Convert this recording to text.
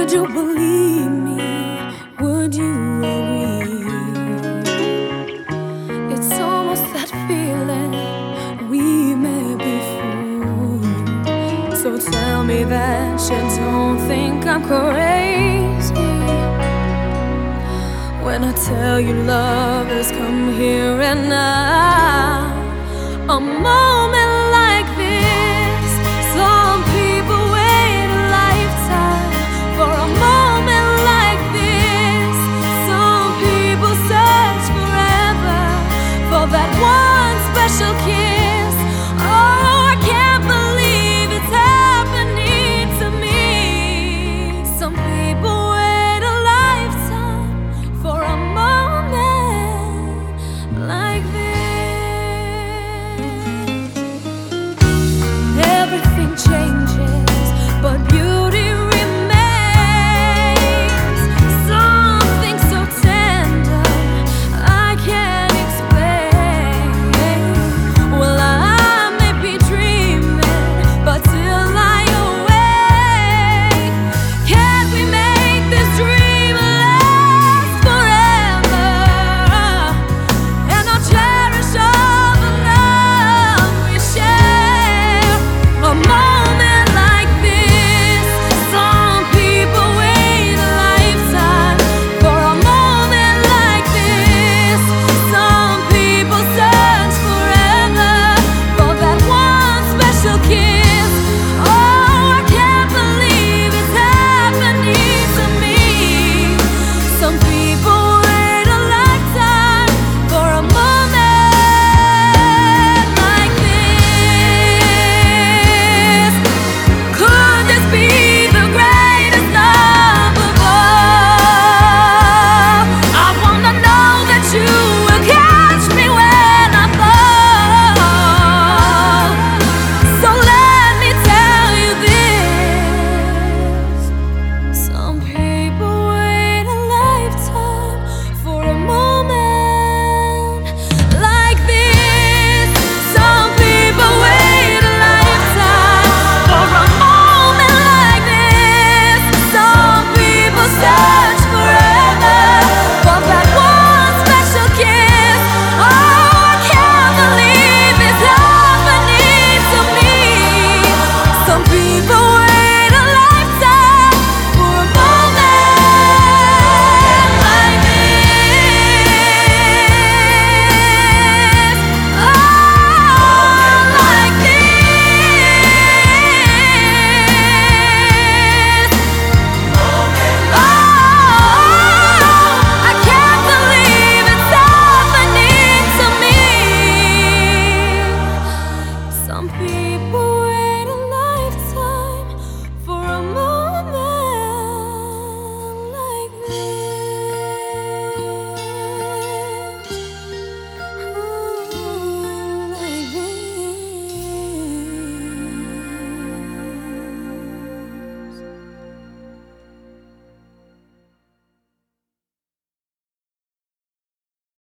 Would you believe me? Would you agree? It's almost that feeling we may be fools. So tell me that you don't think I'm crazy when I tell you love has come here and now. A moment like this, some people wait a lifetime for a moment like this. Some people search forever for that one special kiss. Oh, I can't believe it's happening to me. Some people wait a lifetime for a moment like this. Everything changes, but beauty remains. Something so tender I can't explain. Well, I may be dreaming, but till I awake, can't we make this dream last forever? And I'll cherish all the love we share. A moment like this, some people wait a lifetime for a moment like this. Some people search forever for that one special kiss. Oh, I can't believe it's happening to me. Some people wait a lifetime for a moment like this. Could this be the greatest love of all? I wanna know that you will catch me when I fall. So let me tell you this. Some people wait a lifetime for a moment like this. Some people wait a lifetime for a moment like this. Some people search forever for that one special kiss. Oh, I can't believe it's happening to me. Some people wait a lifetime for a moment like this. Oh, like this. Oh, I can't believe it's happening to me. Some people